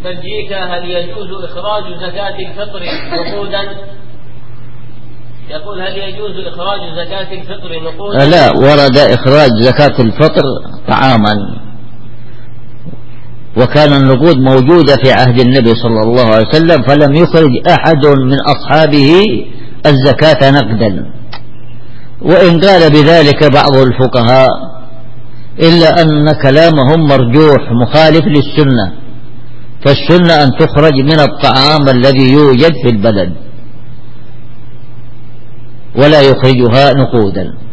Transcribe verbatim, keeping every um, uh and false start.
بلجيكا هل يجوز إخراج زكاة الفطر نقودا؟ يقول هل يجوز إخراج زكاة الفطر نقودا؟ لا، ورد إخراج زكاة الفطر طعاما، وكان النقود موجودة في عهد النبي صلى الله عليه وسلم، فلم يخرج أحد من أصحابه الزكاة نقدا، وإن قال بذلك بعض الفقهاء إلا أن كلامهم مرجوح مخالف للسنة، فالسنة أن تخرج من الطعام الذي يوجد في البلد ولا يخرجها نقودا.